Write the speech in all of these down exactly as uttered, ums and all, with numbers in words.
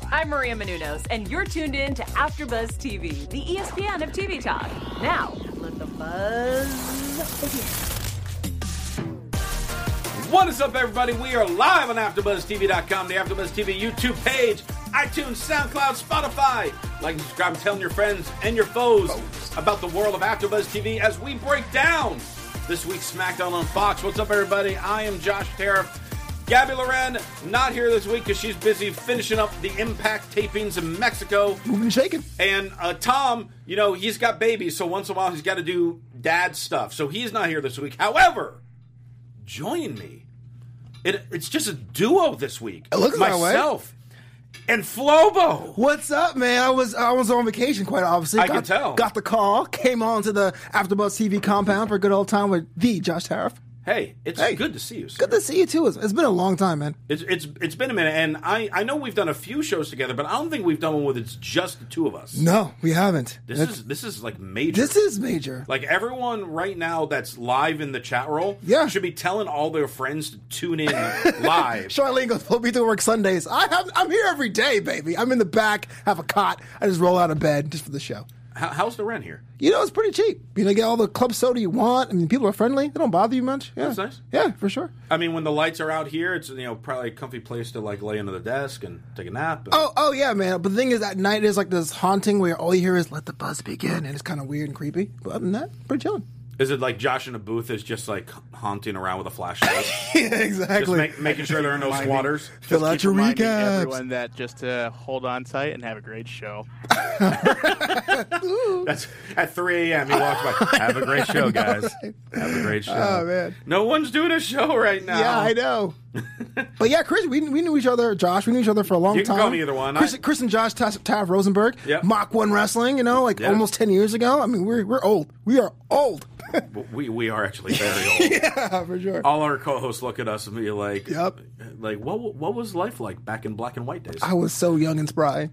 I'm Maria Menounos, and you're tuned in to AfterBuzz T V, the E S P N of T V talk. Now, let the buzz begin. What is up, everybody? We are live on AfterBuzz T V dot com, the AfterBuzz T V YouTube page, iTunes, SoundCloud, Spotify. Like and subscribe, and telling your friends and your foes about the world of AfterBuzz T V as we break down this week's SmackDown on Fox. What's up, everybody? I am Josh Tariff. Gabby Loren not here this week because she's busy finishing up the Impact tapings in Mexico. Moving and shaking. And uh, Tom, you know, he's got babies, so once in a while he's got to do dad stuff. So he's not here this week. However, joining me, it, it's just a duo this week. It looks that way. Myself and Flobo. What's up, man? I was I was on vacation, quite obviously. I got, can tell. Got the call, came on to the AfterBuzz T V compound for a good old time with the Josh Tariff. Hey, it's Hey. good to see you, sir. Good to see you, too. It's, it's been a long time, man. It's it's it's been a minute, and I, I know we've done a few shows together, but I don't think we've done one with it's just the two of us. No, we haven't. This It's- is this is like major. This is major. Like everyone right now that's live in the chat roll Yeah. should be telling all their friends to tune in live. Charlene goes, "We'll be to work Sundays." I have, I'm here every day, baby. I'm in the back, have a cot. I just roll out of bed just for the show. How, how's the rent here? You know, it's pretty cheap. You know, get all the club soda you want. I mean, people are friendly. They don't bother you much. Yeah. That's nice. Yeah, for sure. I mean, when the lights are out here, it's, you know, probably a comfy place to like lay under the desk and take a nap. And... Oh, oh yeah, man. But the thing is, at night is like this haunting where all you hear is "let the buzz begin," and it's kind of weird and creepy. But other than that, pretty chilling. Is it like Josh in a booth is just like haunting around with a flashlight, Yeah, just exactly. make, making sure there are no Reminding- squatters? Fill Just out keep your reminding recaps. everyone that just to hold on tight and have a great show. That's at three a.m. He walks by. Have a great show, guys. Have a great show. Oh, man. No one's doing a show right now. Yeah, I know. But yeah, Chris, we, we knew each other. Josh, we knew each other for a long You can time. call me either one. Chris, I- Chris and Josh Tav, Tav Rosenberg. Yep. Mach one Wrestling. You know, like Yeah. almost ten years ago. I mean, we're we're old. We are old. We we are actually very old. Yeah, for sure. All our co-hosts look at us and be like, Yep. like what what was life like back in black and white days? I was so young and spry.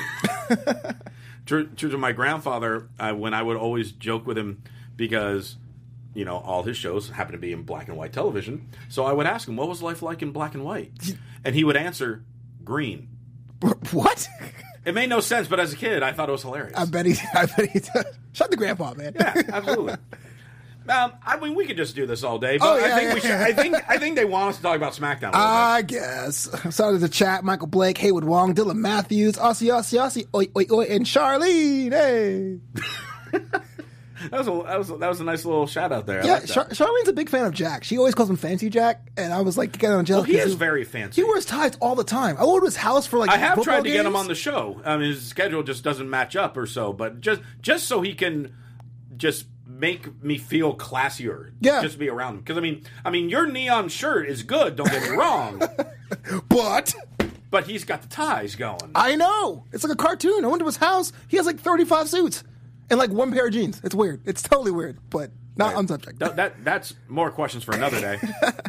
True, true to my grandfather, uh, when I would always joke with him because, you know, all his shows happen to be in black and white television. So I would ask him, what was life like in black and white? And he would answer, green. What? It made no sense, but as a kid, I thought it was hilarious. I bet he. I bet he. Shut the grandpa, man. Yeah, absolutely. Um, I mean, we could just do this all day, but Oh, yeah, I think yeah, we should. yeah. I think I think they want us to talk about SmackDown. A little I guess. Shout out to the chat. Michael Blake, Haywood Wong, Dylan Matthews, Aussie, Aussie, Aussie, oi, oi, oi, and Charlene. Hey. bit. That was a that was a, that was a nice little shout out there. I Yeah, like that. Char- Charlene's a big fan of Jack. She always calls him Fancy Jack, and I was like, getting on Well, jealous. he 'cause is very fancy. He wears ties all the time. I go to his house for like. I have football tried to get him games. on the show. I mean, his schedule just doesn't match up or so, but just just so he can just make me feel classier. Yeah. Just be around him. Because I mean, I mean, your neon shirt is good. Don't get me wrong, But but he's got the ties going. I know it's like a cartoon. I went to his house. He has like thirty-five suits and like one pair of jeans. It's weird. It's totally weird, but not on subject. That, that that's more questions for another day.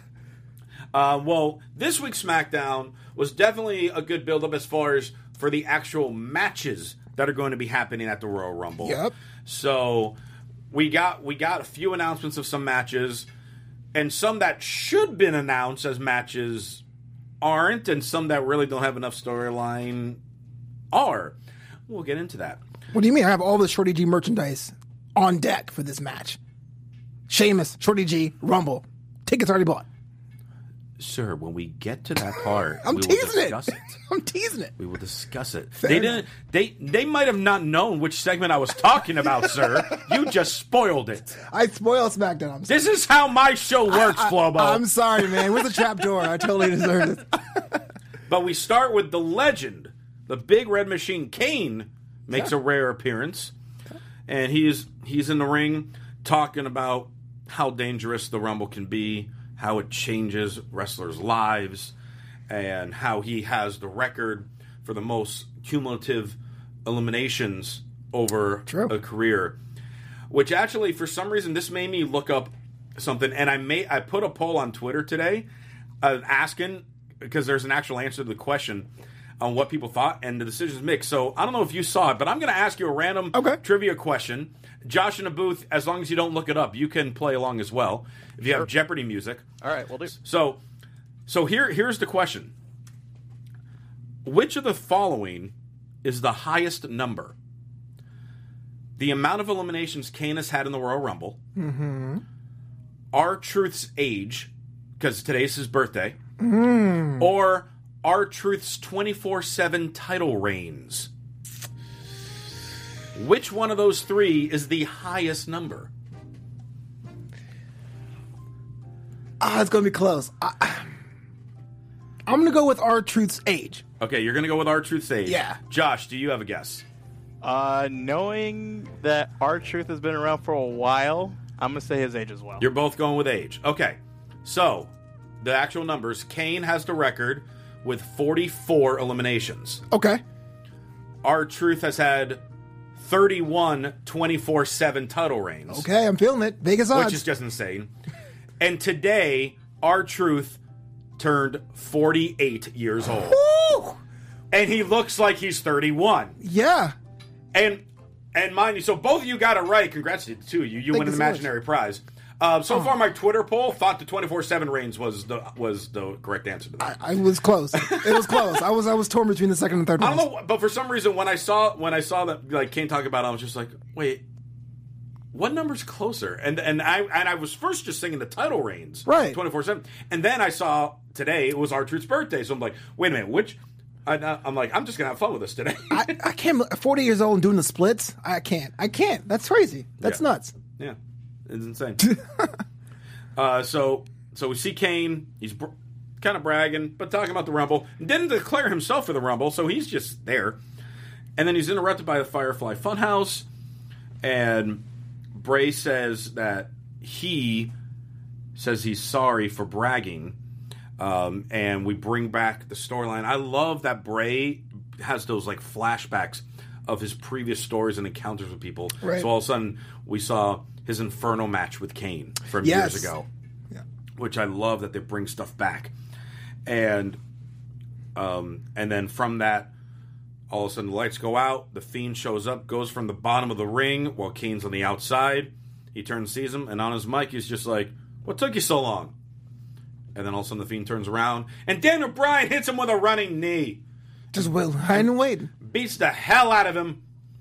uh, well, this week's SmackDown was definitely a good build-up as far as for the actual matches that are going to be happening at the Royal Rumble. Yep. So we got we got a few announcements of some matches, and some that should have been announced as matches aren't, and some that really don't have enough storyline are. We'll get into that. What do you mean? I have all the Shorty G merchandise on deck for this match. Sheamus, Shorty G, Rumble. Tickets already bought. Sir, when we get to that part, I'm we will teasing it. discuss it. I'm teasing it. We will discuss it. Fair they enough. didn't. They they might have not known which segment I was talking about, sir. You just spoiled it. I spoil SmackDown. I'm sorry. This is how my show works, Flobo. I'm sorry, man. Where's the trap door? I totally deserved it. But we start with the legend, the Big Red Machine. Kane makes a rare appearance, and he's he's in the ring talking about how dangerous the Rumble can be, how it changes wrestlers' lives, and how he has the record for the most cumulative eliminations over True. a career. Which actually, for some reason, this made me look up something, and I made I put a poll on Twitter today, uh, asking because there's an actual answer to the question on what people thought, and the decision's mixed. So I don't know if you saw it, but I'm going to ask you a random Okay. trivia question. Josh in the booth, as long as you don't look it up, you can play along as well if you have Jeopardy music. All right, we'll do. So, so here here's the question: Which of the following is the highest number? The amount of eliminations Kane has had in the Royal Rumble. Mm-hmm. R-Truth's age, because today's his birthday. Mm. Or R-Truth's twenty-four seven title reigns. Which one of those three is the highest number? Ah, it's going to be close. I, I'm going to go with R-Truth's age. Okay, you're going to go with R-Truth's age. Yeah. Josh, do you have a guess? Uh, knowing that R-Truth has been around for a while, I'm going to say his age as well. You're both going with age. Okay, so the actual numbers. Kane has the record with forty-four eliminations. Okay. R-Truth has had thirty-one twenty-four seven title reigns. Okay, I'm feeling it. Vegas odds. Which is just insane. And today, R-Truth turned forty-eight years old. Woo! And he looks like he's thirty-one. Yeah. And and mind you, so both of you got it right. Congrats to you. You, you Thank win an you so much. imaginary prize. Uh, so Oh. far, my Twitter poll thought the twenty-four seven reigns was the was the correct answer to that. I, I was close. It was close. I was I was torn between the second and third I ones. don't know, but for some reason, when I saw when I saw that like Kane talk about it, I was just like, wait, what number's closer? And and I and I was first just thinking the title reigns, Right. twenty-four seven, and then I saw today it was R-Truth's birthday, so I'm like, wait a minute, which? I, I'm like, I'm just gonna have fun with this today. I, I can't. forty years old and doing the splits. I can't. I can't. That's crazy. That's Yeah. nuts. Yeah, it's insane. uh, so so we see Kane. He's br- kind of bragging, but talking about the Rumble. Didn't declare himself for the Rumble, so he's just there. And then he's interrupted by the Firefly Funhouse, and Bray says that he says he's sorry for bragging. Um, and we bring back the storyline. I love that Bray has those like flashbacks of his previous stories and encounters with people. Right. So all of a sudden we saw his Inferno match with Kane from Yes. years ago, Yeah. which I love that they bring stuff back. And um, and then from that, all of a sudden the lights go out. The Fiend shows up, goes from the bottom of the ring while Kane's on the outside. He turns, sees him, and on his mic he's just like, "What took you so long?" And then all of a sudden the Fiend turns around, and Daniel Bryan hits him with a running knee. Just wait, hiding and waiting. Beats the hell out of him.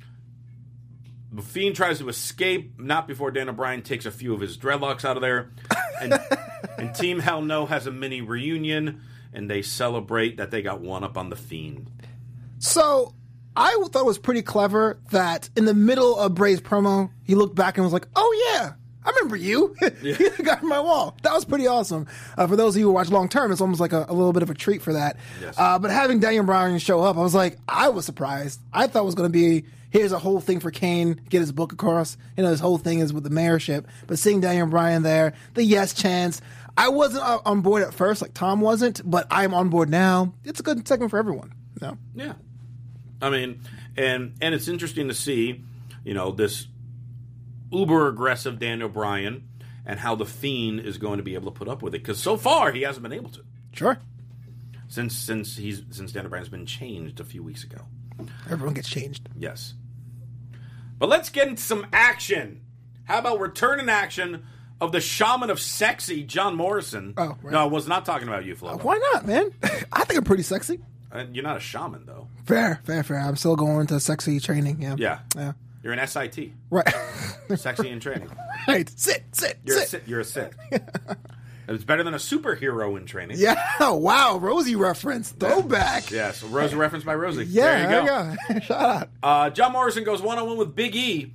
The Fiend tries to escape, not before Daniel Bryan takes a few of his dreadlocks out of there. And, and Team Hell No has a mini reunion, and they celebrate that they got one up on the Fiend. So I thought it was pretty clever that in the middle of Bray's promo, he looked back and was like, "Oh yeah, I remember you." Yeah. You're the guy from my wall. That was pretty awesome. Uh, for those of you who watch long term, it's almost like a, a little bit of a treat for that. Yes. Uh, but having Daniel Bryan show up, I was like, I was surprised. I thought it was going to be, here's a whole thing for Kane, get his book across. You know, his whole thing is with the mayorship. But seeing Daniel Bryan there, the yes chants. I wasn't uh, on board at first, like Tom wasn't, but I'm on board now. It's a good segment for everyone. You know? Yeah. I mean, and and it's interesting to see, you know, this uber aggressive Daniel Bryan and how the Fiend is going to be able to put up with it, because so far he hasn't been able to. Sure. Since since he's since Daniel Bryan's been changed a few weeks ago. Everyone gets changed. Yes. But let's get into some action. How about return in action of the Shaman of Sexy, John Morrison? Oh, right. No, I was not talking about you, Flo. Why not, man? I think I'm pretty sexy. Uh, You're not a shaman, though. Fair, fair, fair. I'm still going to sexy training. Yeah. Yeah. Yeah. You're an S I T. Right. Sexy in training. Right. Sit, sit, You're a sit. sit. You're a sit. It's better than a superhero in training. Yeah. Wow. Rosie reference. Throwback. Yeah, so Rosie referenced by Rosie. Yeah. there you go. go. Shout out. Uh, John Morrison goes one-on-one with Big E.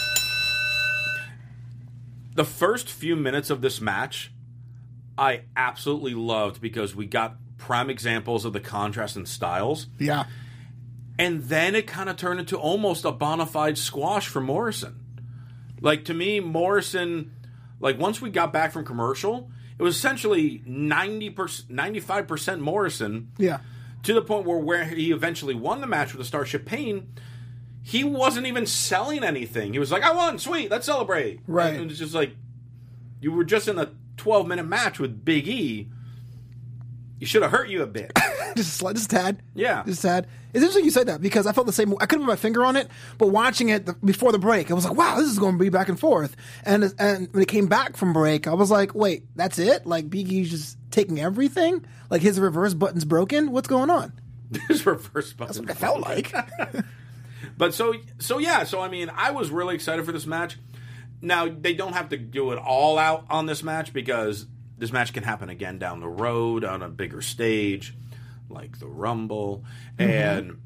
The first few minutes of this match, I absolutely loved because we got prime examples of the contrast in styles. Yeah. And then it kind of turned into almost a bona fide squash for Morrison. Like, to me, Morrison, like, once we got back from commercial, it was essentially ninety percent, ninety-five percent Morrison. Yeah. To the point where, where he eventually won the match with the Starship Pain, he wasn't even selling anything. He was like, I won, sweet, let's celebrate. Right. And it was just like, you were just in a twelve-minute match with Big E. You should have hurt you a bit. just a slight, just a tad. Yeah. Just a tad. It's interesting you said that because I felt the same. I couldn't put my finger on it, but watching it the, before the break, I was like, wow, this is going to be back and forth. And and when it came back from break, I was like, wait, that's it? Like Big E's just taking everything? Like his reverse button's broken? What's going on? This reverse button. That's what it felt like. But so, so yeah, so I mean, I was really excited for this match. Now, they don't have to do it all out on this match because this match can happen again down the road on a bigger stage, like the Rumble. Mm-hmm. And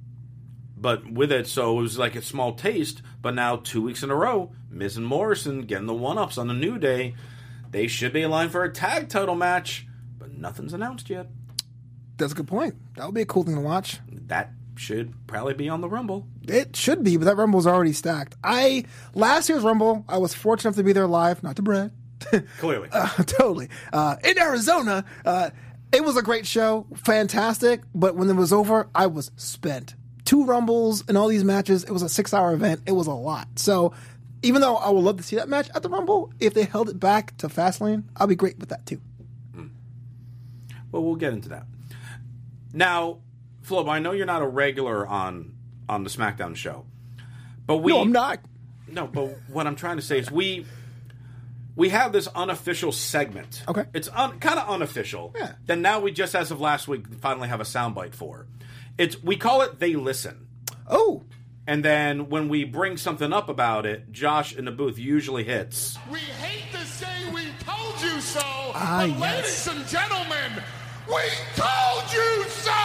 but with it, so it was like a small taste. But now, two weeks in a row, Miz and Morrison getting the one-ups on the New Day. They should be in line for a tag title match, but nothing's announced yet. That's a good point. That would be a cool thing to watch. That should probably be on the Rumble. It should be, but that Rumble's already stacked. I last year's Rumble, I was fortunate enough to be there live, not to brag. Clearly. uh, totally. Uh, in Arizona, uh, it was a great show, fantastic, but when it was over, I was spent. Two Rumbles and all these matches, it was a six-hour event. It was a lot. So even though I would love to see that match at the Rumble, if they held it back to Fastlane, I'll be great with that too. Mm. Well, we'll get into that. Now, Flo, I know you're not a regular on on the SmackDown show, but we no, I'm not. No, but what I'm trying to say is we we have this unofficial segment. Okay, it's un, kind of unofficial. Yeah. Then now we just, as of last week, finally have a soundbite for. It's we call it They Listen. Oh. And then when we bring something up about it, Josh in the booth usually hits. We hate to say we told you so, ah, but yes. ladies and gentlemen, we told you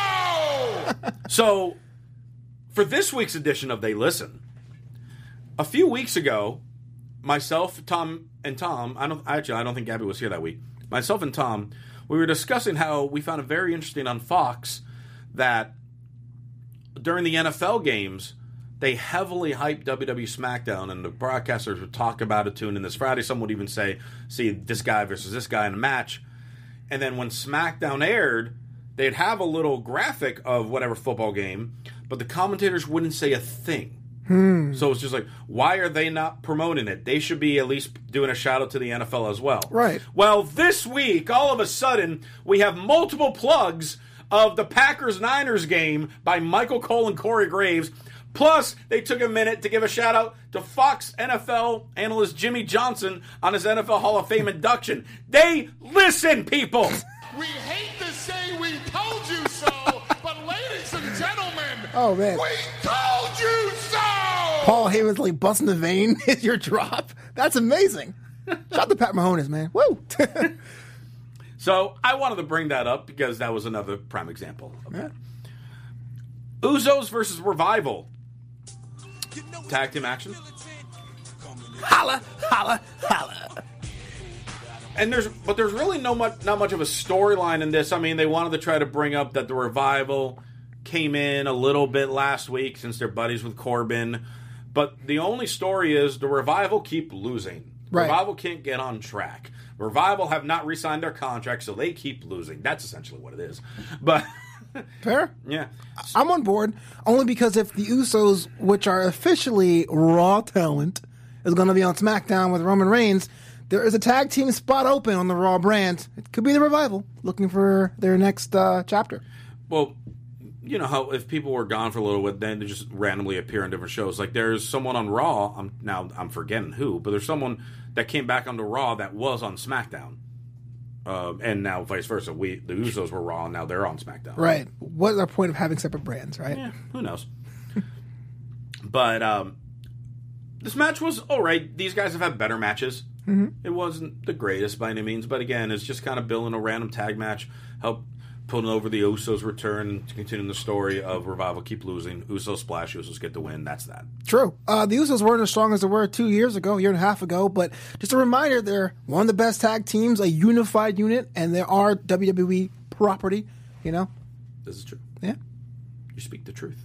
so! So, for this week's edition of They Listen, a few weeks ago, myself, Tom, and Tom, I don't actually I don't think Gabby was here that week. Myself and Tom, we were discussing how we found it very interesting on Fox that during the N F L games, they heavily hyped W W E SmackDown, and the broadcasters would talk about it tune in this Friday. Some would even say, see, this guy versus this guy in a match. And then when SmackDown aired, they'd have a little graphic of whatever football game, but the commentators wouldn't say a thing. Hmm. So it's just like, why are they not promoting it? They should be at least doing a shout out to the N F L as well. Right. Well, this week, all of a sudden, we have multiple plugs of the Packers-Niners game by Michael Cole and Corey Graves. Plus, they took a minute to give a shout-out to Fox N F L analyst Jimmy Johnson on his N F L Hall of Fame induction. They listen, people! We hate to say we told you so, but ladies and gentlemen, oh, man. we told you so! Paul Heyman's like busting the vein is your drop. That's amazing. Shout out to Pat Mahomes, man. Woo! So, I wanted to bring that up because that was another prime example of yeah. that. Usos versus Revival. Tag team action. Holla, holla, holla. And there's, but there's really no much, not much of a storyline in this. I mean, they wanted to try to bring up that the Revival came in a little bit last week since they're buddies with Corbin. But the only story is the Revival keep losing. Right. Revival can't get on track. Revival have not re-signed their contract, so they keep losing. That's essentially what it is. But fair. Yeah. I'm on board only because if the Usos, which are officially Raw talent, is going to be on SmackDown with Roman Reigns, there is a tag team spot open on the Raw brand. It could be the Revival looking for their next uh, chapter. Well, you know how if people were gone for a little bit, then they just randomly appear on different shows. Like there's someone on Raw. I'm now I'm forgetting who, but there's someone that came back onto Raw that was on SmackDown, uh, and now vice versa. We the Usos were Raw, and now they're on SmackDown. Right. What's the point of having separate brands, right? Yeah. Who knows? But um, this match was all right. These guys have had better matches. Mm-hmm. It wasn't the greatest by any means, but again, it's just kind of building a random tag match, help putting over the Usos' return and continuing the story of Revival keep losing. Usos splash, Usos get the win. That's that. True. Uh, the Usos weren't as strong as they were two years ago, a year and a half ago, but just a reminder, they're one of the best tag teams, a unified unit, and they are W W E property, you know? This is true. Yeah. You speak the truth.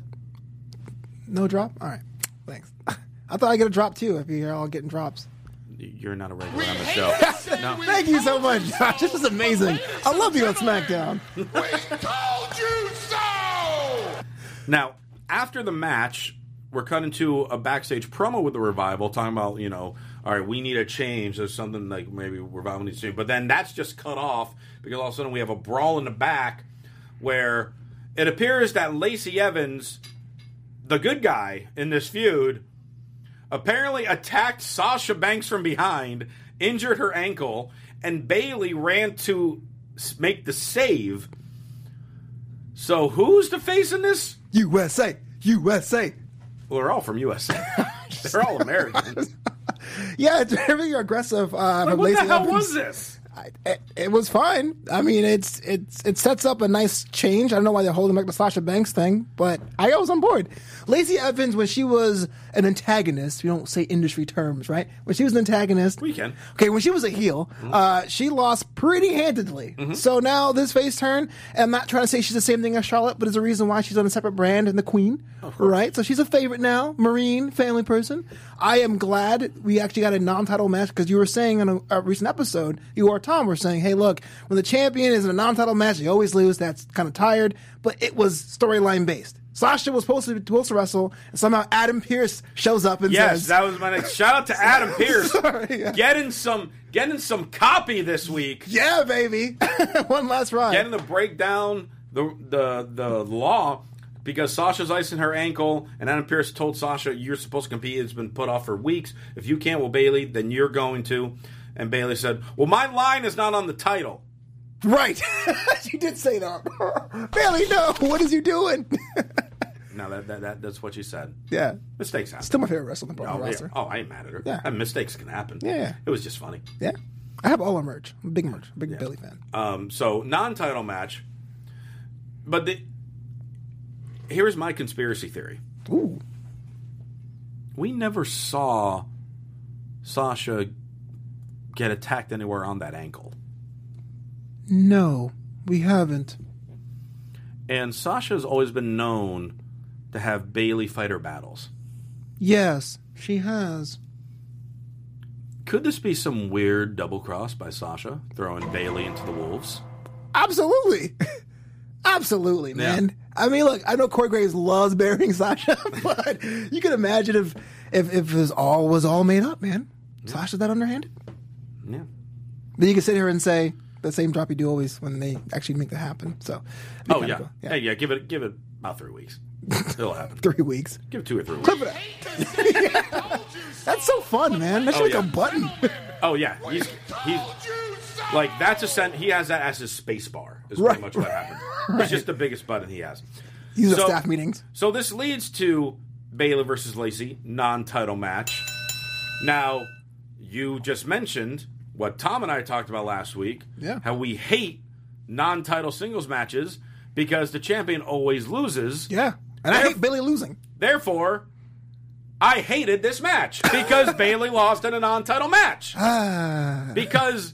No drop? All right. Thanks. I thought I'd get a drop, too, if you're all getting drops. You're not a regular on the show. No. Thank you so much, Josh. This is amazing. I love you on SmackDown. We told you so! Now, after the match, we're cut into a backstage promo with the Revival, talking about, you know, all right, we need a change. There's something like maybe Revival needs to change. But then that's just cut off because all of a sudden we have a brawl in the back where it appears that Lacey Evans, the good guy in this feud, apparently attacked Sasha Banks from behind, injured her ankle, and Bayley ran to make the save. So who's the face in this? U S A, U S A. Well, they're all from U S A. They're all Americans. Yeah, it's very aggressive. Uh, Like, from what Lacey the hell Evans. was this? I, it, it was fine. I mean, it's it's it sets up a nice change. I don't know why they're holding back the Sasha Banks thing, but I was on board. Lacey Evans, when she was an antagonist, we don't say industry terms, right? When she was an antagonist, We can. Okay, when she was a heel, mm-hmm. uh, she lost pretty handedly. Mm-hmm. So now this face turn, and I'm not trying to say she's the same thing as Charlotte, but there's a reason why she's on a separate brand and the Queen, right? So she's a favorite now, Marine, family person. I am glad we actually got a non-title match because you were saying in a, a recent episode, you or Tom were saying, hey, look, when the champion is in a non-title match, they always lose. That's kind of tired, but it was storyline based. Sasha was supposed to be supposed to wrestle, and somehow Adam Pearce shows up and yes, says, that was my next. Shout out to Adam Pearce, Sorry, yeah. getting some getting some copy this week. yeah, baby, one last ride. Getting to break down the the the law because Sasha's icing her ankle, and Adam Pearce told Sasha, "You're supposed to compete. It's been put off for weeks. If you can't, well, Bayley, then you're going to." And Bayley said, "Well, my line is not on the title." Right, she did say that. Bayley, no, what is you doing? No, that, that that that's what she said. Yeah, Mistakes happen. still my favorite wrestler on the Oh, roster. yeah. oh, I ain't mad at her. Yeah. And mistakes can happen. Yeah. It was just funny. Yeah, I have all our merch. I'm a big merch, big Bayley fan. Um, so non-title match, but the here's my conspiracy theory. Ooh, We never saw Sasha get attacked anywhere on that ankle, no, we haven't. and Sasha's always been known to have Bayley fighter battles. Yes, she has. Could this be some weird double cross by Sasha throwing Bayley into the wolves? Absolutely. Absolutely, man. Yeah. I mean, look, I know Corey Graves loves burying Sasha, but you can imagine if if, if it was all was all made up, man. Yeah. Sasha's that underhanded? Yeah. Then you can sit here and say the same drop you do always when they actually make that happen. So, Oh yeah. Cool. yeah, hey, yeah. Give it, give it about three weeks. It'll happen. Three weeks. Give it two or three weeks. Clip it out. That's so fun, man. That's Oh, like yeah. a button. Oh yeah, he's he's like that's a cent. He has that as his space bar. Is Right. pretty much what happened. Right. It's just the biggest button he has. These So- are staff meetings. So this leads to Bayley versus Lacey non-title match. Now, you just mentioned what Tom and I talked about last week. Yeah. How we hate non-title singles matches because the champion always loses. Yeah. And I Theref- hate Bayley losing. Therefore, I hated this match because Bayley lost in a non-title match. Ah. Because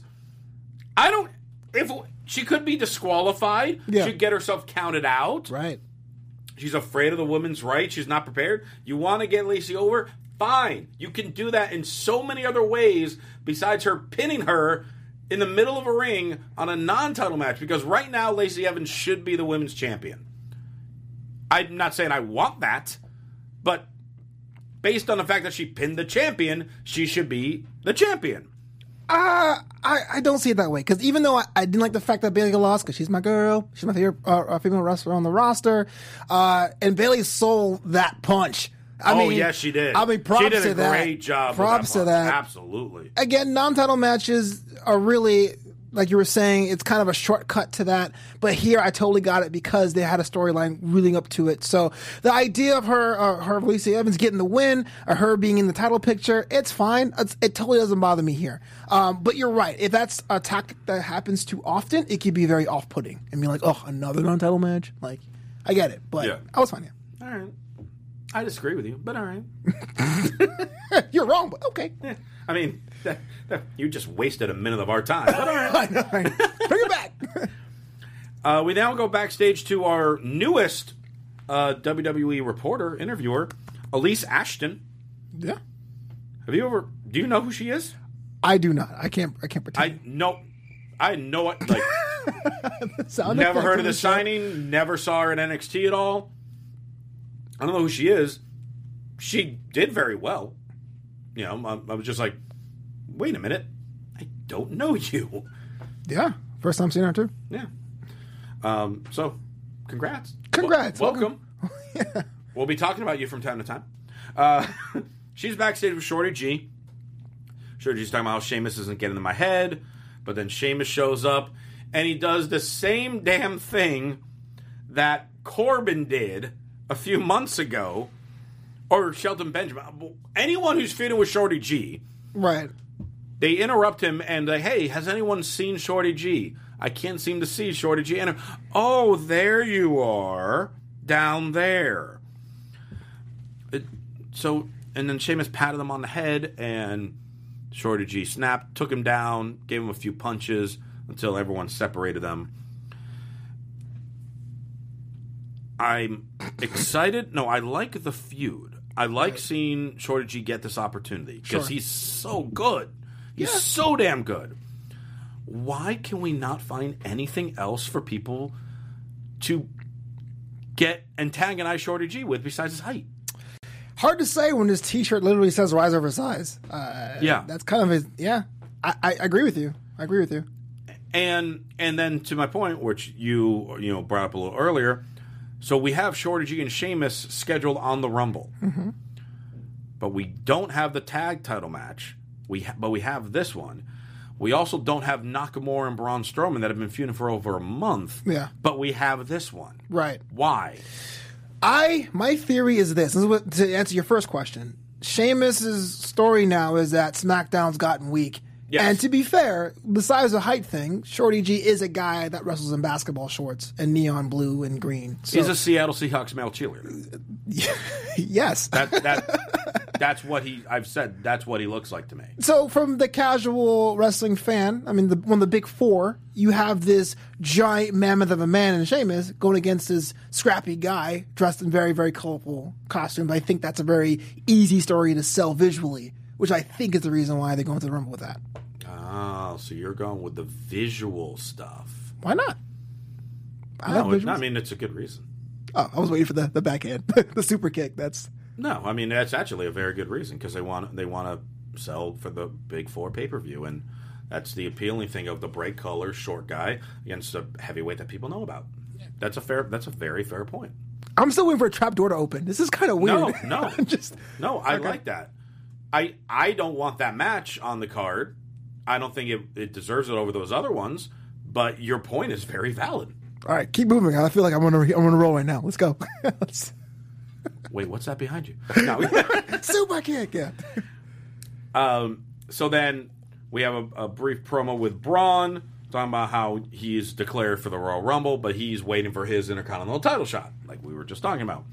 I don't. If she could be disqualified, Yeah. she'd get herself counted out. Right. She's afraid of the women's rights. She's not prepared. You want to get Lacey over? Fine. You can do that in so many other ways besides her pinning her in the middle of a ring on a non-title match. Because right now, Lacey Evans should be the women's champion. I'm not saying I want that, but based on the fact that she pinned the champion, she should be the champion. Uh, I, I don't see it that way because even though I, I didn't like the fact that Bayley lost because she's my girl, she's my favorite uh, female wrestler on the roster, uh, and Bayley sold that punch. I oh, mean, yes, she did. I mean, props she did to a that. great job. Props with to that. that. punch. Absolutely. Again, non-title matches are really, like you were saying, it's kind of a shortcut to that. But here, I totally got it because they had a storyline leading up to it. So the idea of her, uh, her Lacey Evans getting the win, or her being in the title picture, it's fine. It's, it totally doesn't bother me here. Um, but you're right. If that's a tactic that happens too often, it can be very off-putting and be like, oh, another non-title match. Like, I get it, but Yeah. I was fine. Yeah. All right. I disagree with you, but all right. You're wrong, but okay. Yeah. I mean, that, that, you just wasted a minute of our time. But all right. I know, I know. Bring it back. Uh, we now go backstage to our newest uh, W W E reporter, interviewer, Elise Ashton. Yeah. Have you ever? Do you know who she is? I do not. I can't. I can't pretend. I know. I know it. Like, Sound never effect heard for of the show. signing. Never saw her at N X T at all. I don't know who she is. She did very well. You know, I, I was just like, wait a minute, I don't know you. Yeah. First time seeing her too. Yeah. Um. So, congrats. Congrats. Wel- welcome. yeah. We'll be talking about you from time to time. Uh, she's backstage with Shorty G. Shorty G's talking about how Sheamus isn't getting in my head, but then Sheamus shows up and he does the same damn thing that Corbin did a few months ago, or Shelton Benjamin. Anyone who's feuding with Shorty G, Right. they interrupt him and like, hey, has anyone seen Shorty G? I can't seem to see Shorty G. And oh, there you are, down there. It, so, and then Sheamus patted him on the head, and Shorty G snapped, took him down, gave him a few punches until everyone separated them. I'm excited. No, I like the feud. I like Right. seeing Shorty G get this opportunity because Sure. he's so good. He's Yeah. so damn good. Why can we not find anything else for people to get antagonize Shorty G with besides his height? Hard to say when his T-shirt literally says "Rise over size." Uh, Yeah. that's kind of his. Yeah, I, I agree with you. I agree with you. And and then to my point, which you you know brought up a little earlier, so we have Shorty G and Sheamus scheduled on the Rumble, Mm-hmm. but we don't have the tag title match. We ha- but we have this one. We also don't have Nakamura and Braun Strowman that have been feuding for over a month. Yeah. But we have this one. Right. Why? I my theory is this. This is what, to answer your first question. Sheamus's story now is that SmackDown's gotten weak. Yes. And to be fair, besides the height thing, Shorty G is a guy that wrestles in basketball shorts and neon blue and green. So, He's a Seattle Seahawks male cheerleader. yes. That that that's what he. I've said that's what he looks like to me. So from the casual wrestling fan, I mean, the, one of the big four, you have this giant mammoth of a man in Sheamus going against this scrappy guy dressed in very, very colorful costumes. I think that's a very easy story to sell visually, which I think is the reason why they're going to the Rumble with that. Oh, so you're going with the visual stuff. Why not? I No, like it- I visuals. mean, it's a good reason. Oh, I was waiting for the, the backhand, the super kick. That's No, I mean that's actually a very good reason because they want they want to sell for the big four pay per view, and that's the appealing thing of the bright color short guy against a heavyweight that people know about. That's a fair. That's a very fair point. I'm still waiting for a trap door to open. This is kind of weird. No, no, just no. I Okay. like that. I I don't want that match on the card. I don't think it, it deserves it over those other ones. But your point is very valid. all right. Keep moving. I feel like I'm gonna I'm gonna roll right now. Let's go. Let's- Wait, what's that behind you? No. super kick. Yeah. Um, so then we have a, a brief promo with Braun talking about how he's declared for the Royal Rumble, but he's waiting for his Intercontinental title shot, like we were just talking about.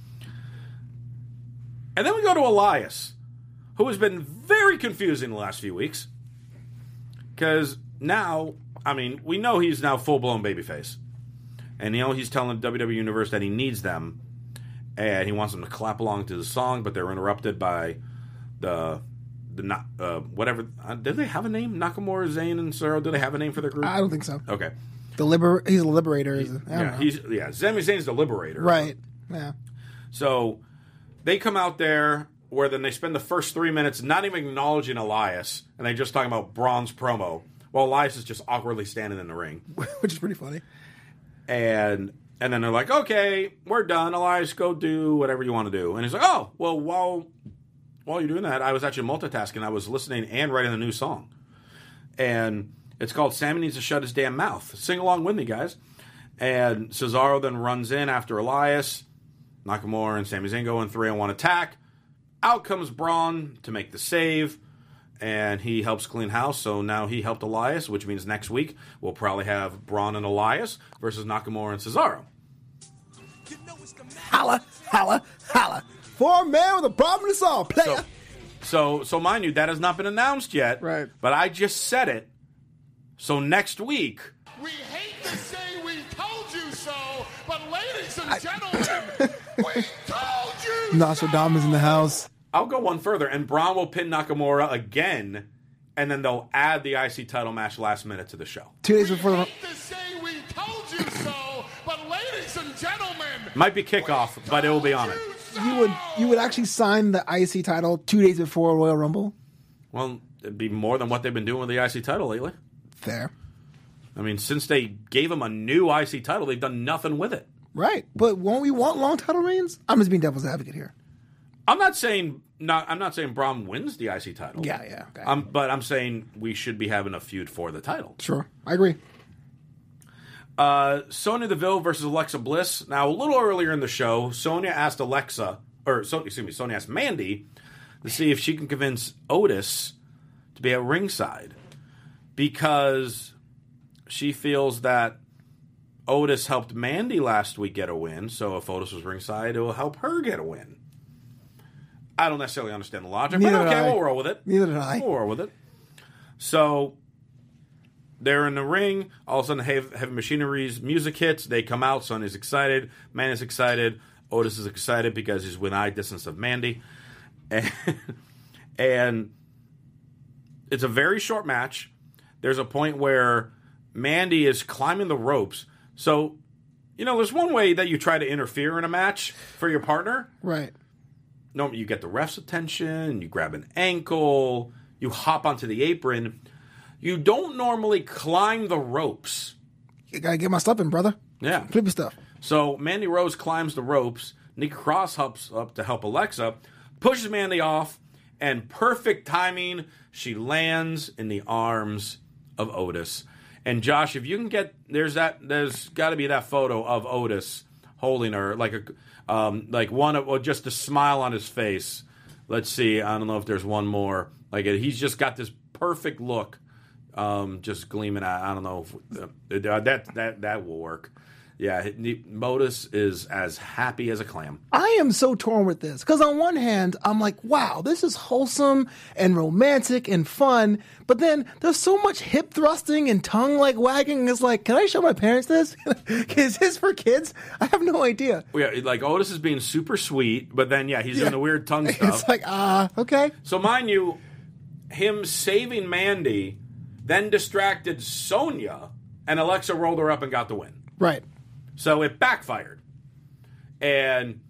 And then we go to Elias, who has been very confusing the last few weeks. Because now, I mean, we know he's now full-blown babyface. And you know he's telling the W W E Universe that he needs them, and he wants them to clap along to the song, but they're interrupted by the the not uh, whatever. Uh, did they have a name? Nakamura, Zayn, and Cesaro. Did they have a name for their group? I don't think so. Okay. The liber- he's a liberator. Is it? I don't Yeah, know. he's yeah. Sami Zayn's the Liberator. right. Yeah. So they come out there where then they spend the first three minutes not even acknowledging Elias, and they just talking about Braun's promo, while Elias is just awkwardly standing in the ring. Which is pretty funny. And and then they're like, okay, we're done. Elias, go do whatever you want to do. And he's like, oh, well, while while you're doing that, I was actually multitasking. I was listening and writing a new song. And it's called Sammy Needs to Shut His Damn Mouth. Sing along with me, guys. And Cesaro then runs in after Elias. Nakamura and Sami Zayn go in three on one attack. Out comes Braun to make the save. And he helps clean house, so now he helped Elias, which means next week we'll probably have Braun and Elias versus Nakamura and Cesaro. Holla, holla, holla. For a man with a problem to solve, player. So, so, so mind you, that has not been announced yet. Right. But I just said it. So next week, We hate to say we told you so, but ladies and gentlemen, we told you Nostradamus in the house. I'll go one further, and Braun will pin Nakamura again, and then they'll add the I C title match last minute to the show. Two days We before the. hate to say we told you so, but ladies and gentlemen, Might be kickoff, but it will be on it. You would you would actually sign the I C title two days before Royal Rumble? Well, it'd be more than what they've been doing with the I C title lately. Fair. I mean, since they gave him a new I C title, they've done nothing with it. Right. But won't we want long title reigns? I'm just being devil's advocate here. I'm not saying not. I'm not saying Braun wins the I C title. Yeah, yeah. Okay. Um, but I'm saying we should be having a feud for the title. Sure. I agree. Uh, Sonya Deville versus Alexa Bliss. Now, a little earlier in the show, Sonya asked Alexa, or so, excuse me, Sonya asked Mandy to see if she can convince Otis to be at ringside because she feels that Otis helped Mandy last week get a win. So if Otis was ringside, it will help her get a win. I don't necessarily understand the logic, Neither but okay, did I. we'll roll with it. Neither did I. We'll roll with it. So they're in the ring. All of a sudden, Heavy, Heavy Machinery's music hits. They come out. Sonya's excited. Man is excited. Otis is excited because he's within eye distance of Mandy. And, and it's a very short match. There's a point where Mandy is climbing the ropes. So, you know, there's one way that you try to interfere in a match for your partner. Right. No, you get the ref's attention, you grab an ankle, you hop onto the apron. You don't normally climb the ropes. You gotta get my stuff in, brother. Yeah. Flip your stuff. So Mandy Rose climbs the ropes. Nikki Cross hops up to help Alexa, pushes Mandy off, and perfect timing, she lands in the arms of Otis. And Josh, if you can get, there's that, there's got to be that photo of Otis holding her, like a, um, like one of, or just a smile on his face. Let's see, I don't know if there's one more. Like he's just got this perfect look, um, just gleaming out. I don't know if uh, that that that will work. Yeah, Otis is as happy as a clam. I am so torn with this because on one hand, I'm like, wow, this is wholesome and romantic and fun. But then there's so much hip thrusting and tongue like wagging. It's like, can I show my parents this? Is this for kids? I have no idea. Yeah, like Otis is being super sweet, but then yeah, he's Yeah. doing the weird tongue stuff. It's like, ah, uh, okay. So mind you, him saving Mandy, then distracted Sonya, and Alexa rolled her up and got the win. Right. So it backfired. And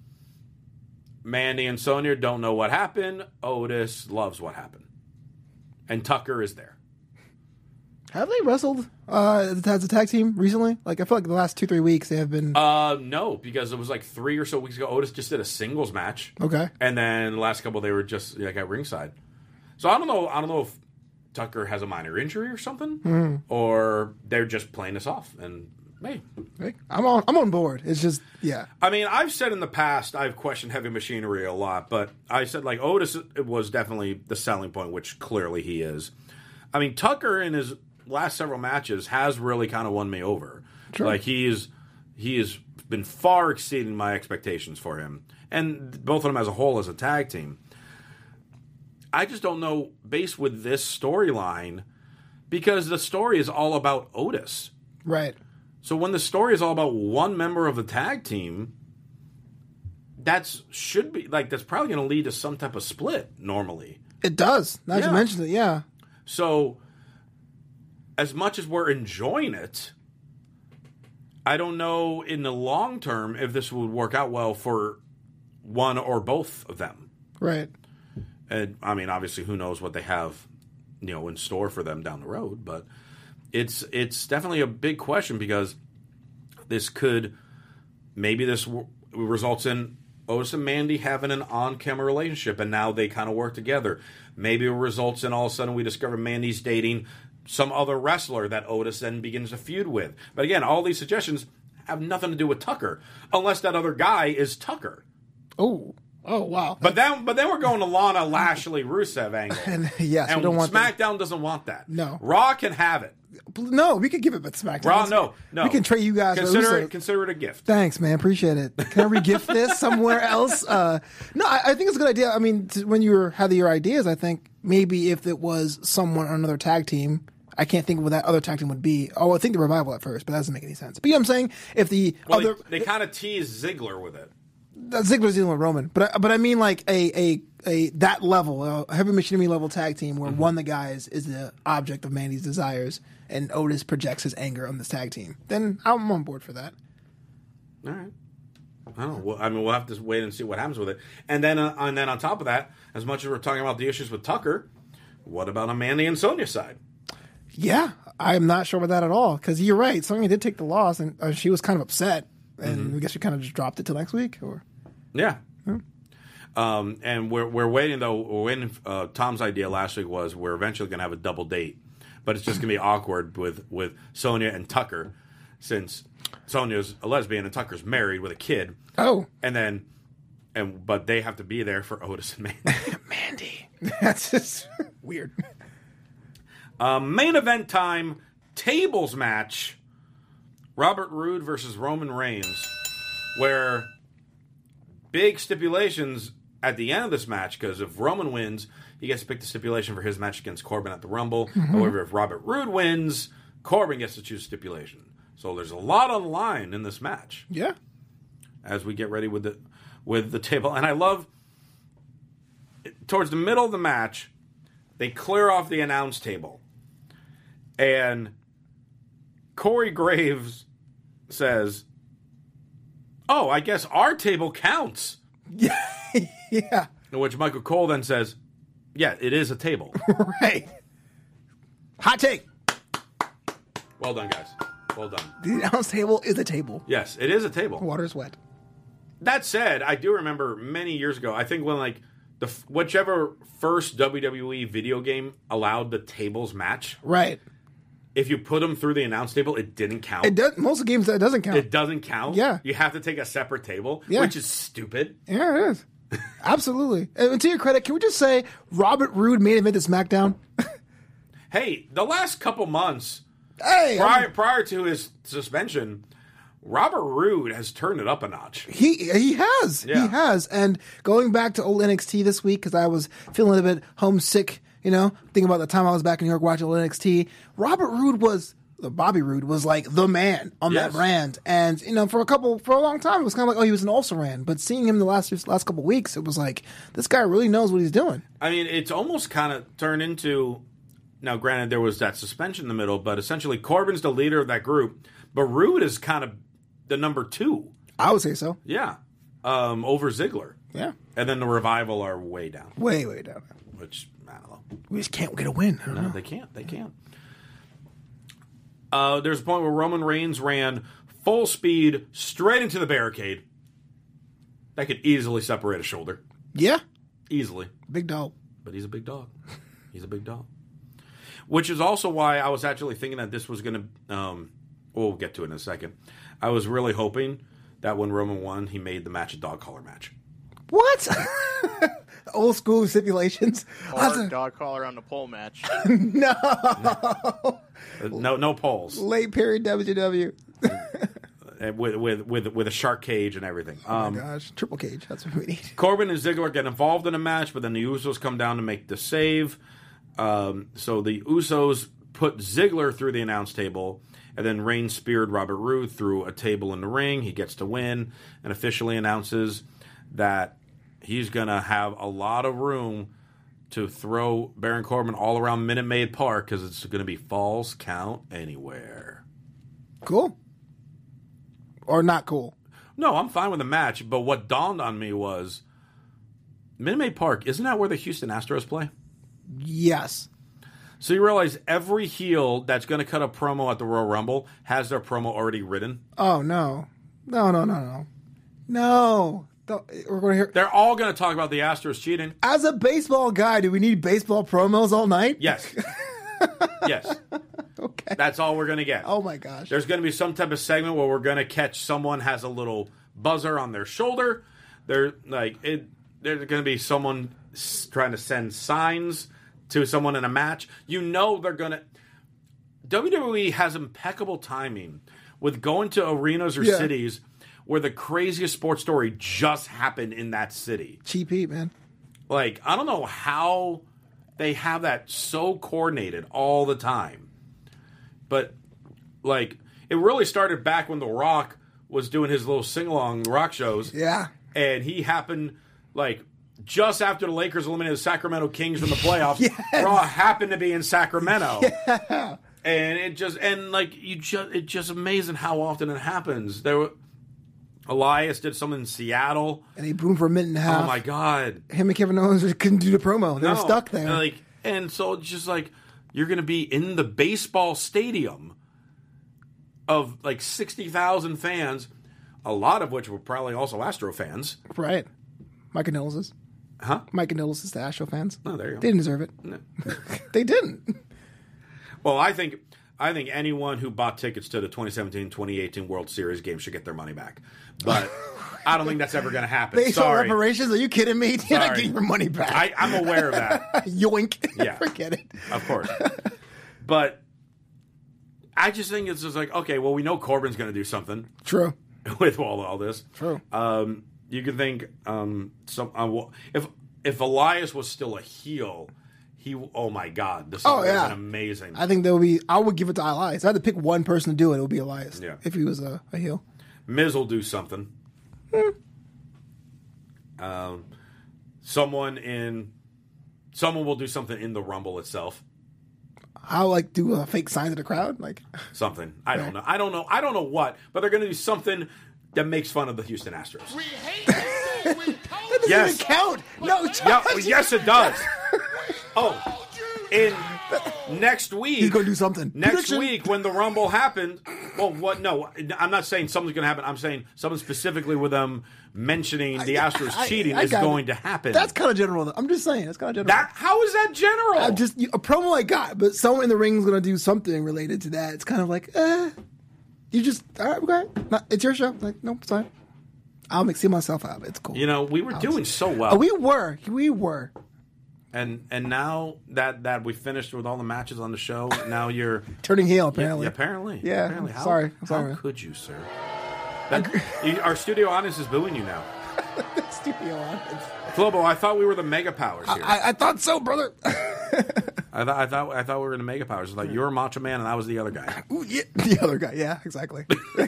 Mandy and Sonya don't know what happened. Otis loves what happened. And Tucker is there. Have they wrestled uh, as a tag team recently? Like, I feel like the last two, three weeks they have been. Uh, no, because it was like three or so weeks ago. Otis just did a singles match. Okay. And then the last couple they were just like at ringside. So I don't know. I don't know if Tucker has a minor injury or something, mm-hmm. or they're just playing this off. And hey, hey, I'm on. I'm on board. It's just yeah. I mean, I've said in the past I've questioned Heavy Machinery a lot, but I said like Otis was definitely the selling point, which clearly he is. I mean, Tucker in his last several matches has really kind of won me over. Sure. Like he is, he has been far exceeding my expectations for him, and both of them as a whole as a tag team. I just don't know, based with this storyline, because the story is all about Otis. Right. So when the story is all about one member of the tag team, that's should be like that's probably going to lead to some type of split normally. It does. Now Yeah. you mentioned it, yeah. So as much as we're enjoying it, I don't know in the long term if this would work out well for one or both of them. Right. And I mean, obviously, who knows what they have, you know, in store for them down the road. But it's it's definitely a big question because this could maybe this w- results in Otis and Mandy having an on-camera relationship, and now they kind of work together. Maybe it results in all of a sudden we discover Mandy's dating some other wrestler that Otis then begins to feud with. But again, all these suggestions have nothing to do with Tucker, unless that other guy is Tucker. Oh. Oh, wow. But then, but then we're going to Lana Lashley Rusev angle. And, yes, and we don't want SmackDown that. doesn't want that. No. Raw can have it. No, we could give it, but SmackDown. Raw, no, no. We can trade you guys. Consider Rusev. it, consider it a gift. Thanks, man. Appreciate it. Can I re-gift this somewhere else? Uh, no, I, I think it's a good idea. I mean, t- when you were, had your ideas, I think maybe if it was someone on another tag team, I can't think of what that other tag team would be. Oh, I think the Revival at first, but that doesn't make any sense. But you know what I'm saying? If the Well, other... they, they kind of tease Ziggler with it. Ziggler's dealing with Roman, but I, but I mean like a a, a that level, a heavy machinery level tag team where mm-hmm. one of the guys is the object of Mandy's desires, and Otis projects his anger on this tag team. Then I'm on board for that. All right. I don't know. Well, I mean, we'll have to wait and see what happens with it. And then, uh, and then on top of that, as much as we're talking about the issues with Tucker, what about on Mandy and Sonya's side? Yeah, I'm not sure about that at all because you're right. Sonya did take the loss, and uh, she was kind of upset, and mm-hmm. I guess we kind of just dropped it till next week, or. Yeah. Um, and we're we're waiting though. We're waiting. Uh, Tom's idea last week was we're eventually going to have a double date, but it's just going to be awkward with with Sonya and Tucker since Sonya's a lesbian and Tucker's married with a kid. Oh. And then, and but they have to be there for Otis and Mandy. Mandy. That's just weird. Um, main event time, tables match, Robert Roode versus Roman Reigns, where big stipulations at the end of this match, because if Roman wins, he gets to pick the stipulation for his match against Corbin at the Rumble. Mm-hmm. However, if Robert Roode wins, Corbin gets to choose stipulation. So there's a lot on the line in this match. Yeah. As we get ready with the with the table. And I love, towards the middle of the match, they clear off the announce table. And Corey Graves says, oh, I guess our table counts. Yeah. Yeah. In which Michael Cole then says, yeah, it is a table. Right. Hot take. Well done, guys. Well done. The announce table is a table. Yes, it is a table. Water's wet. That said, I do remember many years ago, I think when like the whichever first W W E video game allowed the tables match. Right. If you put them through the announce table, it didn't count. It does. Most of the games that doesn't count. It doesn't count. Yeah. You have to take a separate table, yeah. which is stupid. Yeah, it is. Absolutely. And to your credit, can we just say Robert Roode main event to SmackDown? Hey, the last couple months, hey, prior, prior to his suspension, Robert Roode has turned it up a notch. He he has. Yeah. He has. And going back to old N X T this week, because I was feeling a little bit homesick, you know, thinking about the time I was back in New York watching old N X T, Robert Roode was, Bobby Roode was like the man on yes. that brand. And, you know, for a couple, for a long time, it was kind of like, oh, he was an also-ran. But seeing him the last last couple weeks, it was like, this guy really knows what he's doing. I mean, it's almost kind of turned into, now granted there was that suspension in the middle, but essentially Corbin's the leader of that group, but Roode is kind of the number two. I would say so. Yeah. Um, over Ziggler. Yeah. And then the Revival are way down. Way, way down. Which, I don't know. We just can't get a win. I don't no, know. they can't. They can't. Uh, there's a point where Roman Reigns ran full speed straight into the barricade. That could easily separate a shoulder. Yeah. Easily. Big dog. But he's a big dog. He's a big dog. Which is also why I was actually thinking that this was going to... Um, we'll get to it in a second. I was really hoping that when Roman won, he made the match a dog collar match. What? Old school stipulations. Or dog collar on the pole match. No. No, no poles. Late period W C W. with with with with a shark cage and everything. Oh um, my gosh, triple cage. That's what we need. Corbin and Ziggler get involved in a match, but then the Usos come down to make the save. Um, so the Usos put Ziggler through the announce table, and then Reigns speared Robert Roode through a table in the ring. He gets to win and officially announces that he's going to have a lot of room to throw Baron Corbin all around Minute Maid Park because it's going to be Falls Count Anywhere. Cool. Or not cool. No, I'm fine with the match, but what dawned on me was Minute Maid Park, isn't that where the Houston Astros play? Yes. So you realize every heel that's going to cut a promo at the Royal Rumble has their promo already written? Oh, no. No, no, no, no. No. Don't, we're going to hear... They're all going to talk about the Astros cheating. As a baseball guy, do we need baseball promos all night? Yes. Yes. Okay. That's all we're going to get. Oh, my gosh. There's going to be some type of segment where we're going to catch someone has a little buzzer on their shoulder. They're like, it, there's going to be someone trying to send signs to someone in a match. You know they're going to... W W E has impeccable timing with going to arenas or yeah. cities where the craziest sports story just happened in that city. Cheap heat, man. Like, I don't know how they have that so coordinated all the time. But, like, it really started back when The Rock was doing his little sing-along rock shows. Yeah. And he happened, like, just after the Lakers eliminated the Sacramento Kings from the playoffs. Yes. Raw happened to be in Sacramento. Yeah. And it just, and, like, you just, it's just amazing how often it happens. There were... Elias did something in Seattle. And he boomed for a minute and a half. Oh, my God. Him and Kevin Owens couldn't do the promo. They no. were stuck there. And, like, and so it's just like, you're going to be in the baseball stadium of, like, sixty thousand fans, a lot of which were probably also Astro fans. Right. Mike Condolences. Huh? Mike Condolences to Astro fans. Oh, there you go. They didn't deserve it. No. They didn't. Well, I think I think anyone who bought tickets to the twenty seventeen twenty eighteen World Series game should get their money back. But I don't think that's ever going to happen. They saw Sorry. reparations? Are you kidding me? You're Sorry. not getting your money back. I, I'm aware of that. Yoink. Yeah. Forget it. Of course. But I just think it's just like, okay, well, we know Corbin's going to do something True. with all, all this. True. Um, you can think um, some uh, if if Elias was still a heel, he oh my god, this Oh, would have yeah. been amazing. I think there will be. I would give it to Elias. I had to pick one person to do it. It would be Elias. Yeah. If he was a, a heel. Miz will do something. um, someone in someone will do something in the Rumble itself. I'll like do uh, fake signs to the crowd. Like Something. I don't know. I don't know. I don't know what, but they're going to do something that makes fun of the Houston Astros. We hate to say we told you Yes. doesn't count. No, Yeah, well, yes, it does. Oh, in next week, he's going to do something. Next Prediction. week, when the Rumble happened, well, what? No, I'm not saying something's going to happen. I'm saying something specifically with them mentioning the Astros I- cheating I is got it. going to happen. That's kind of general. Though. I'm just saying. That's kind of general. that. How is that general? I'm just a promo I got, but someone in the ring is going to do something related to that. It's kind of like, eh, you just all right, okay. Not, it's your show. Like, nope, it's fine. I'll make see myself out. It's cool. you know, we were doing so well, Oh, we were, we were. and and now that that we finished with all the matches on the show, now you're Turning heel, Yeah, apparently. apparently. Yeah, apparently. I'm How, sorry. I'm sorry, How man. could you, sir? That, you, our studio audience is booing you now. Studio audience. Flobo, I thought we were the mega powers here. I, I, I thought so, brother. thought I thought I thought we were the mega powers. It's like you were Macho Man and I was the other guy. Ooh, yeah, the other guy. Yeah, exactly.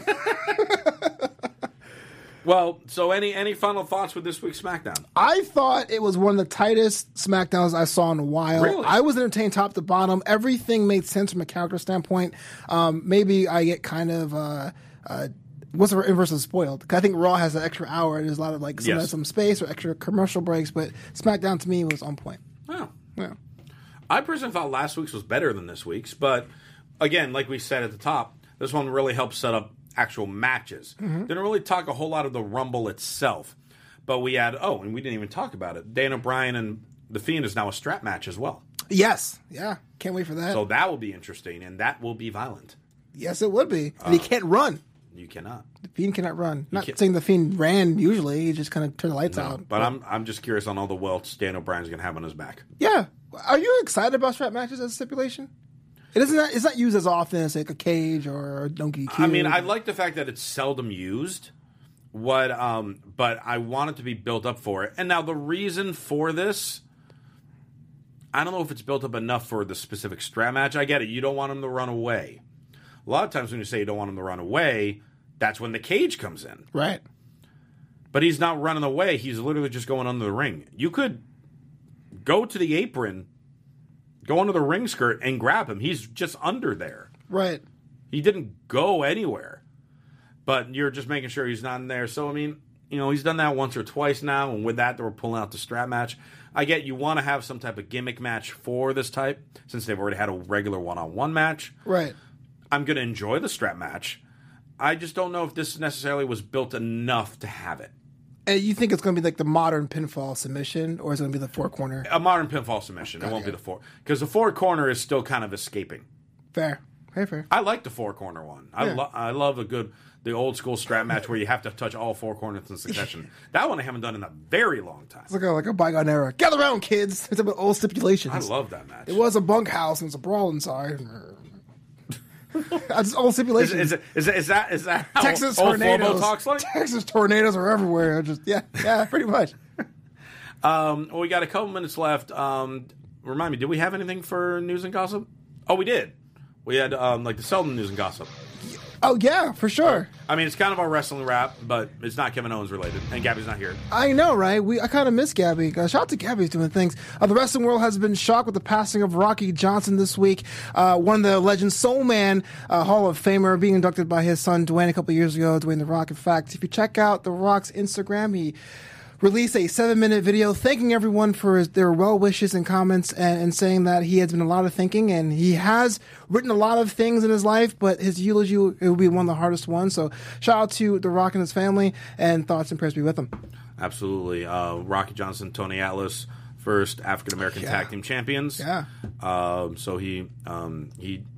Well, so any any final thoughts with this week's SmackDown? I thought it was one of the tightest SmackDowns I saw in a while. Really? I was entertained top to bottom. Everything made sense from a character standpoint. Um, maybe I get kind of uh, uh, what's the inverse of spoiled? 'Cause I think Raw has an extra hour. And there's a lot of like some, Yes. some space or extra commercial breaks, but SmackDown to me was on point. Oh. Yeah. I personally thought last week's was better than this week's, but again, like we said at the top, this one really helped set up actual matches. Mm-hmm. Didn't really talk a whole lot of the Rumble itself, but we had, oh, and we didn't even talk about it. Daniel Bryan and The Fiend is now a strap match as well. Yes. Yeah. Can't wait for that. So that will be interesting, and that will be violent. yes, it would be. And he can't run. You cannot. The Fiend cannot run. Not can't- saying the Fiend ran usually. He just kind of turned the lights No, out. but I'm I'm just curious on all the welts Daniel Bryan's going to have on his back. Yeah. Are you excited about strap matches as a stipulation? It isn't. That, it's not used as often as like a cage or a donkey. I mean, I like the fact that it's seldom used. What, um, but I want it to be built up for it. And now the reason for this, I don't know if it's built up enough for the specific strap match. I get it. You don't want him to run away. A lot of times when you say you don't want him to run away, that's when the cage comes in. right. But he's not running away. He's literally just going under the ring. You could go to the apron, go under the ring skirt, and grab him. He's just under there. Right. He didn't go anywhere. But you're just making sure he's not in there. So, I mean, you know, he's done that once or twice now. And with that, they were pulling out the strap match. I get you want to have some type of gimmick match for this type, since they've already had a regular one-on-one match. Right. I'm going to enjoy the strap match. I just don't know if this necessarily was built enough to have it. And you think it's going to be like the modern pinfall submission, or is it going to be the four corner? A modern pinfall submission. It won't be the four. Because the four corner is still kind of escaping. Fair. Fair, fair. I like the four corner one. I, Yeah. lo- I love a good, the old school strap match where you have to touch all four corners in succession. That one I haven't done in a very long time. It's like a, like a bygone era. Gather around, kids. It's about old stipulations. I love that match. It was a bunkhouse and it's a brawl inside. It's old Is, stipulations. is, is, is that is that how Texas old tornadoes. Flobo talks like? Texas tornadoes are everywhere. Just yeah, yeah, pretty much. Um, well, we got a couple minutes left. Um, remind me, did we have anything for news and gossip? Oh, we did. We had um, like the Seldom news and gossip. Oh yeah, for sure. I mean, it's kind of a wrestling rap, but it's not Kevin Owens related, and Gabby's not here. I know, right? We I kind of miss Gabby. Uh, shout out to Gabby's doing things. Uh, the wrestling world has been shocked with the passing of Rocky Johnson this week. Uh, one of the Legend Soul Man uh, Hall of Famer, being inducted by his son Dwayne a couple years ago. Dwayne The Rock. In fact, if you check out The Rock's Instagram, he released a seven-minute video thanking everyone for his, their well wishes and comments, and, and saying that he has been a lot of thinking, and he has written a lot of things in his life, but his eulogy it will be one of the hardest ones. So shout out to The Rock and his family, and thoughts and prayers be with him. Absolutely. Uh, Rocky Johnson, Tony Atlas, first African American Yeah. tag team champions. Yeah. Um, so he um, he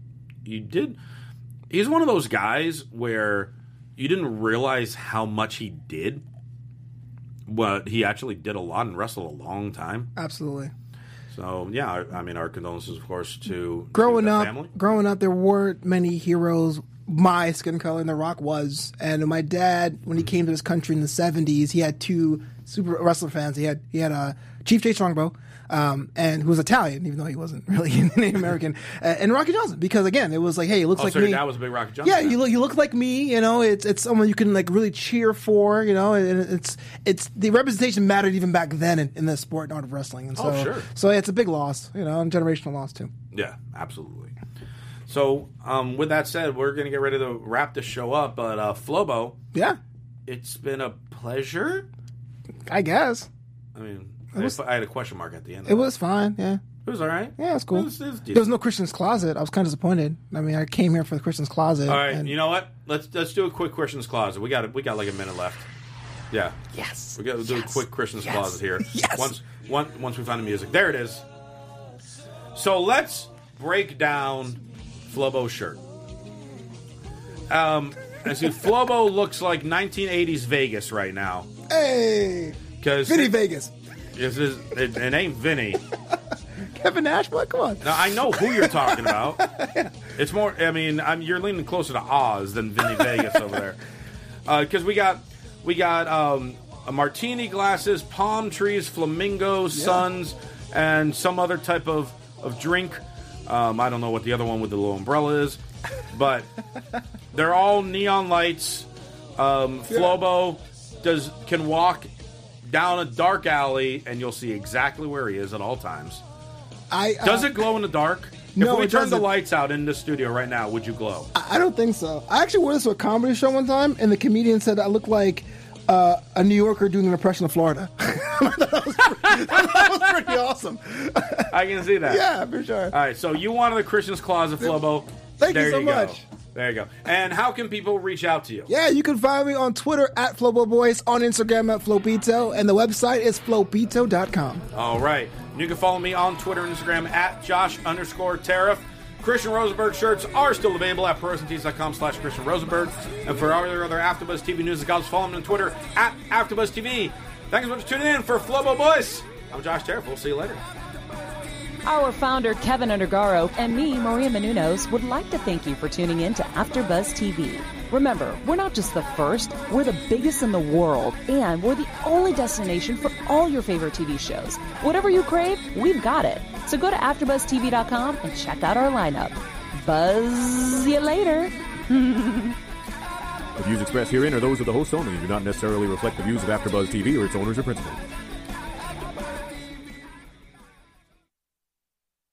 you did. He's one of those guys where you didn't realize how much he did. But he actually did a lot and wrestled a long time. Absolutely. So yeah, I, I mean, our condolences, of course, to growing to the up. family. Growing up, there weren't many heroes my skin color, and The Rock was. And my dad, when he came to this country in the seventies, he had two super wrestler fans. He had he had uh, Chief Jay Strongbow, um, and who was Italian, even though he wasn't really Native American, uh, and Rocky Johnson. Because again, it was like, hey, he looks Oh, like so me. your dad was a big Rocky Johnson Yeah, fan. you look you look like me. You know, it's it's someone you can like really cheer for. You know, and it's it's the representation mattered even back then in, in the sport and art of wrestling. And so, Oh, sure. So it's a big loss. You know, and generational loss too. Yeah, absolutely. So, um, with that said, we're going to get ready to wrap this show up. But uh, Flobo, Yeah, it's been a pleasure. I guess I mean, was- I had a question mark at the end. Of it was fine. Yeah. It was all right. Yeah, it's cool. It was, it was There was decent. no Christian's Closet. I was kind of disappointed. I mean, I came here for the Christian's Closet. All right, and- you know what? Let's let's do a quick Christian's Closet. We got we got like a minute left. Yeah. Yes. We got to do Yes. a quick Christian's Yes. Closet here. Yes. Once one, once we find the music. There it is. So let's break down Flobo's shirt. Um, I see Flobo looks like nineteen eighties Vegas right now. Hey, Because Vinny Vegas, This is, it, it ain't Vinny. Kevin Nash. What? Come on. Now, I know who you're talking about. It's more, I mean, I'm, you're leaning closer to Oz than Vinny Vegas over there. Because uh, we got we got um, a martini glasses, palm trees, flamingos, suns, and some other type of, of drink. Um, I don't know what the other one with the little umbrella is. But they're all neon lights. Um, Flobo does can walk down a dark alley, and you'll see exactly where he is at all times. I uh, Does it glow in the dark? No, if we it turned the doesn't. lights out in the studio right now, would you glow? I don't think so. I actually wore this to a comedy show one time, and the comedian said I looked like uh, a New Yorker doing an impression of Florida. that, was pretty, that was pretty awesome. I can see that. Yeah, for sure. All right, so you wanted the Christian's Closet, Flobo. Thank there you so go. much. There you go. And how can people reach out to you? Yeah, you can find me on Twitter at Flobo Boys, on Instagram at Flopito, and the website is flopito dot com. All right. You can follow me on Twitter and Instagram at Josh underscore Tariff. Christian Rosenberg shirts are still available at ProWrestlingTees dot com slash Christian Rosenberg. And for all your other AfterBuzz T V news and gossip, follow me on Twitter at AfterBuzz T V. Thanks so much for tuning in for Flobo Boys. I'm Josh Tariff. We'll see you later. Our founder, Kevin Undergaro, and me, Maria Menounos, would like to thank you for tuning in to AfterBuzz T V. Remember, we're not just the first, we're the biggest in the world, and we're the only destination for all your favorite T V shows. Whatever you crave, we've got it. So go to after buzz T V dot com and check out our lineup. Buzz you later. The views expressed herein are those of the hosts only and do not necessarily reflect the views of AfterBuzz T V or its owners or principals.